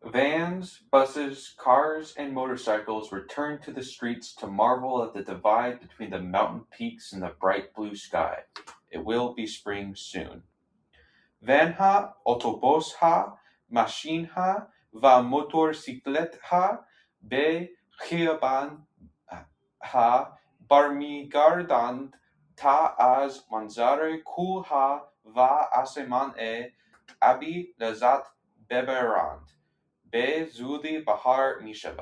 Vans, buses, cars, and motorcycles return to the streets to marvel at the divide between the mountain peaks and the bright blue sky. It will be spring soon. Vanha, autobusha, machinha, va motorcicletha, be chiaban ha, barmigardand ta az manzare kulha va aseman abi lazat beberand. Be zudi bahar mishava.